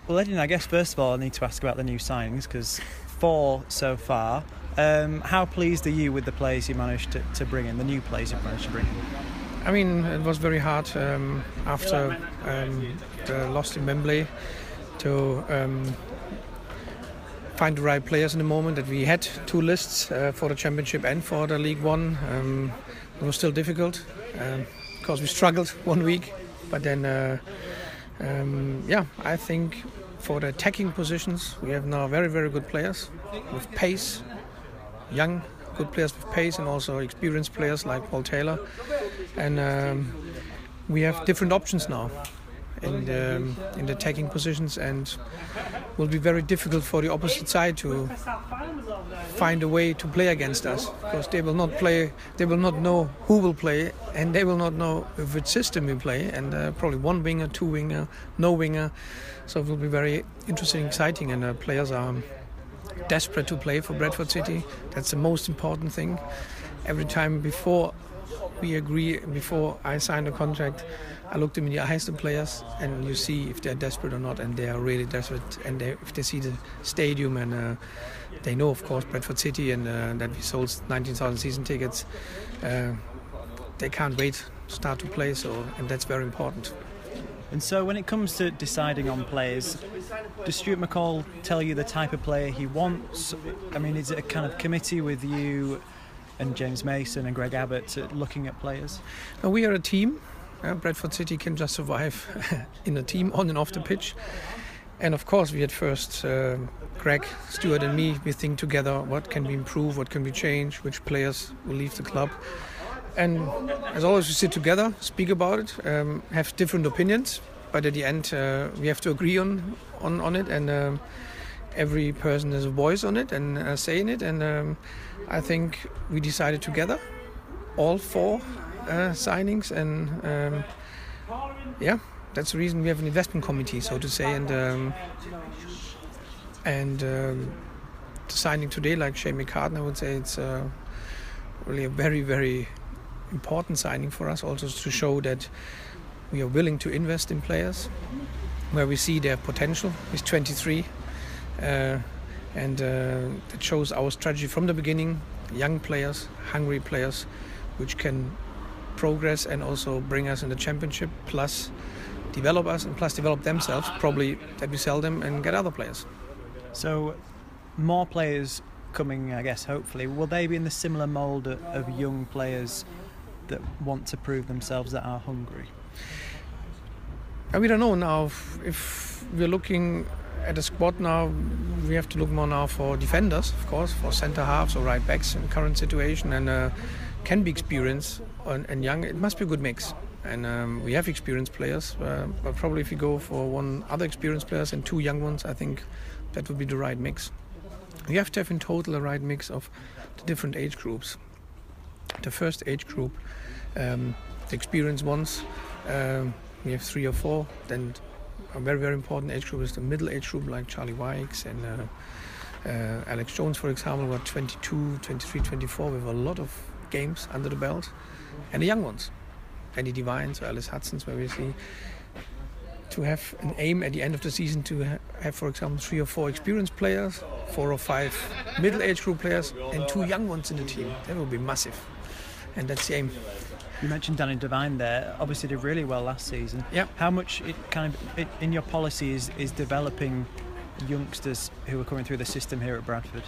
Well, Edin, I guess first of all I need to ask about the new signings, because 4 so far. How pleased are you with the players you managed to bring in, the new players you've managed to bring in? I mean, it was very hard after the loss in Wembley to find the right players in the moment. That we had 2 lists for the Championship and for the League One. It was still difficult because we struggled 1 week, but then I think for the attacking positions we have now very, very good players with pace, young good players with pace, and also experienced players like Paul Taylor, and we have different options now in the attacking positions, and will be very difficult for the opposite side to find a way to play against us, because they will not know who will play, and they will not know which system we play, and probably 1 winger, 2 winger, no winger. So it will be very interesting, exciting, and players are desperate to play for Bradford City. That's the most important thing. Every time before I sign a contract, I look them in the eyes of the players, and you see if they're desperate or not, and they are really desperate. And if they see the stadium, and they know, of course, Bradford City, and that we sold 19,000 season tickets, they can't wait to start to play. And that's very important. And so when it comes to deciding on players, does Stuart McCall tell you the type of player he wants? I mean, is it a kind of committee with you and James Mason and Greg Abbott looking at players? We are a team. Bradford City can just survive in a team on and off the pitch. And of course we at first, Greg, Stuart and me, we think together what can we improve, what can we change, which players will leave the club. And as always we sit together, speak about it, have different opinions, but at the end we have to agree on it, and every person has a voice on it and a say in it, and I think we decided together, all 4 signings, and that's the reason we have an investment committee, so to say, and the signing today, like Shane McCartan, I would say it's really a very, very important signing for us, also to show that we are willing to invest in players where we see their potential. He's 23, and that shows our strategy from the beginning. Young players, hungry players, which can progress and also bring us in the Championship, plus develop us and plus develop themselves, probably that we sell them and get other players. So more players coming, I guess, hopefully. Will they be in the similar mould of young players that want to prove themselves, that are hungry? We don't know now. If we're looking at a squad now, we have to look more now for defenders, of course, for centre halves or right backs in the current situation, and can be experienced and young. It must be a good mix. And we have experienced players, but probably if you go for 1 other experienced players and 2 young ones, I think that would be the right mix. We have to have in total a right mix of the different age groups. The first age group, the experienced ones, we have 3 or 4. Then a very, very important age group is the middle age group, like Charlie Wykes and Alex Jones, for example, who are 22, 23, 24, with a lot of games under the belt. And the young ones, Andy Devines or Alice Hudson's, where we see to have an aim at the end of the season to have, for example, 3 or 4 experienced players, 4 or 5 middle age group players, and 2 young ones in the team. That will be massive. And that's the aim. You mentioned Danny Devine there. Obviously did really well last season. Yeah. How much in your policy is developing youngsters who are coming through the system here at Bradford?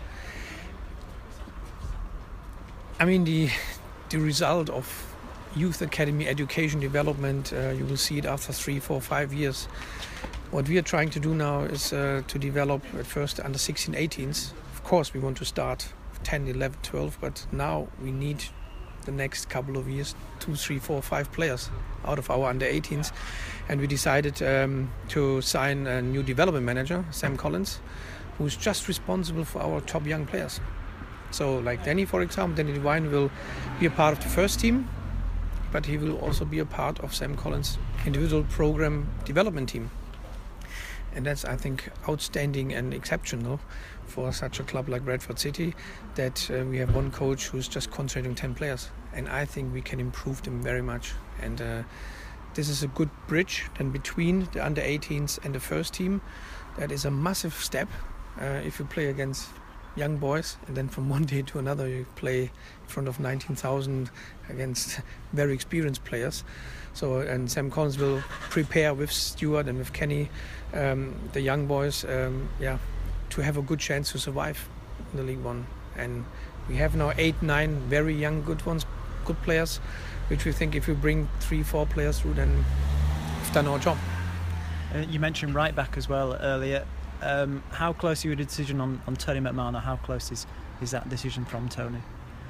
I mean, the result of youth academy education development, you will see it after 3, 4, 5 years. What we are trying to do now is to develop at first under 16, 18s. Of course, we want to start 10, 11, 12, but now we need the next couple of years 2, 3, 4, 5 players out of our under 18s, and we decided to sign a new development manager, Sam Collins, who's just responsible for our top young players. So like Danny, for example, Danny Devine will be a part of the first team, but he will also be a part of Sam Collins' individual program development team. And that's, I think, outstanding and exceptional for such a club like Bradford City, that we have one coach who's just concentrating 10 players. And I think we can improve them very much. And this is a good bridge then between the under-18s and the first team. That is a massive step if you play against young boys, and then from one day to another you play in front of 19,000 against very experienced players. So, and Sam Collins will prepare with Stuart and with Kenny the young boys to have a good chance to survive in the League One. And we have now 8-9 very young good players, which we think if we bring 3-4 players through, then we've done our job. You mentioned right back as well earlier. How close are you to a decision on Tony McMahon? How close is that decision from Tony?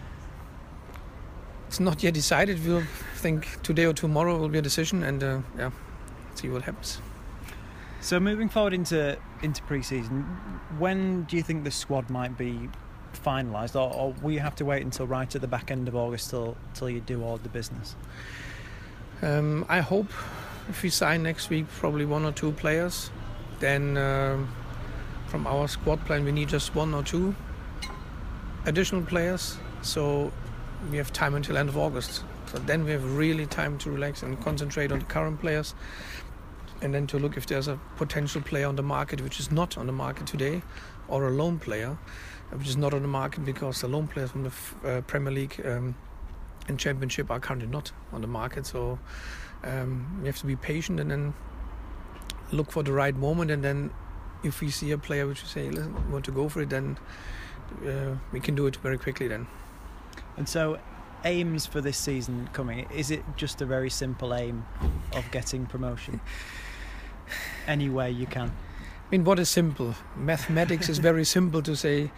It's not yet decided. We'll think today or tomorrow will be a decision, and see what happens. So moving forward into pre-season, when do you think the squad might be finalised, or will you have to wait until right at the back end of August till you do all the business? I hope if we sign next week probably 1 or 2 players, then from our squad plan we need just 1 or 2 additional players, so we have time until end of August. So then we have really time to relax and concentrate on the current players, and then to look if there's a potential player on the market which is not on the market today, or a loan player which is not on the market, because the loan players from the Premier League and Championship are currently not on the market. So we have to be patient and then look for the right moment, and then if we see a player which we say, listen, we want to go for it, then we can do it very quickly then. And so aims for this season coming, is it just a very simple aim of getting promotion any way you can? I mean, what is simple? Mathematics is very simple to say.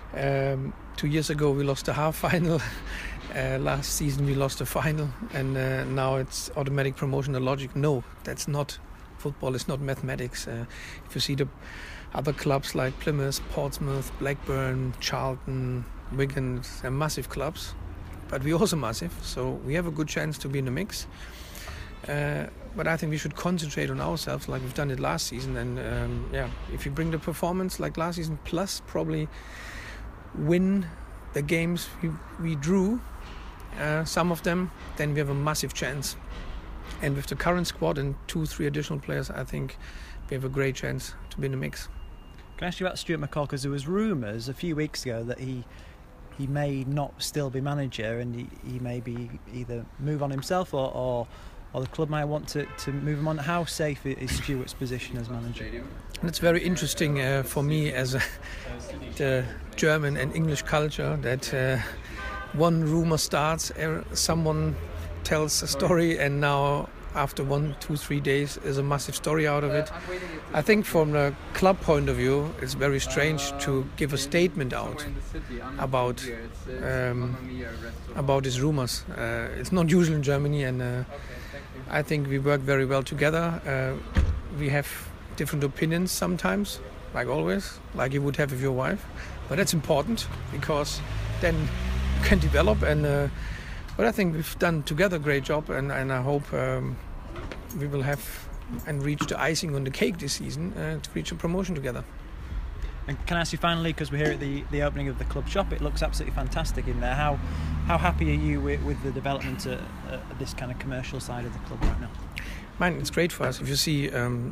2 years ago we lost the half final, last season we lost the final, and now it's automatic promotion. The logic, no, that's not football. It's not mathematics. If you see the other clubs like Plymouth, Portsmouth, Blackburn, Charlton, Wigan, they're massive clubs, but we're also massive, so we have a good chance to be in the mix. But I think we should concentrate on ourselves like we've done it last season, and if we bring the performance like last season, plus probably win the games we drew, some of them, then we have a massive chance. And with the current squad and 2-3 additional players, I think we have a great chance to be in the mix. Can I ask you about Stuart McCall? Because there was rumours a few weeks ago that he may not still be manager, and he may be either move on himself or the club might want to move him on. How safe is Stuart's position as manager? And it's very interesting for me as the German and English culture that one rumour starts, someone tells a story, and now after 1, 2, 3 days is a massive story out of it. I think from the club point of view it's very strange to give a statement out about these rumours. It's not usual in Germany, and I think we work very well together. We have different opinions sometimes, like always, like you would have with your wife, but that's important because then you can develop. And but I think we've done together a great job, and I hope we will have and reach the icing on the cake this season to reach a promotion together. And can I ask you finally, because we're here at the opening of the club shop, it looks absolutely fantastic in there. How happy are you with the development at this kind of commercial side of the club right now? Man, it's great for us. If you see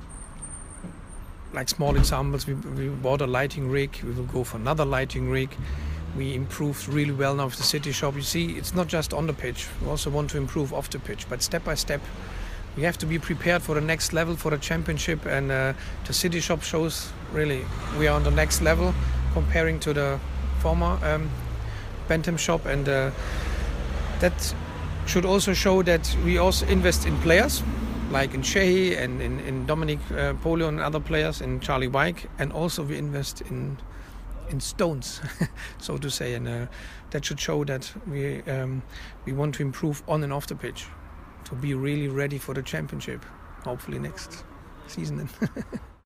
like small examples, we bought a lighting rig, we will go for another lighting rig. We improved really well now with the City Shop. You see, it's not just on the pitch, we also want to improve off the pitch, but step by step. We have to be prepared for the next level, for the Championship, and the City Shop shows really we are on the next level comparing to the former Bantam Shop, and that should also show that we also invest in players like in Shehi and in Dominic Polio and other players, in Charlie Wyke, and also we invest in stones, so to say, and that should show that we want to improve on and off the pitch to be really ready for the Championship, hopefully next season.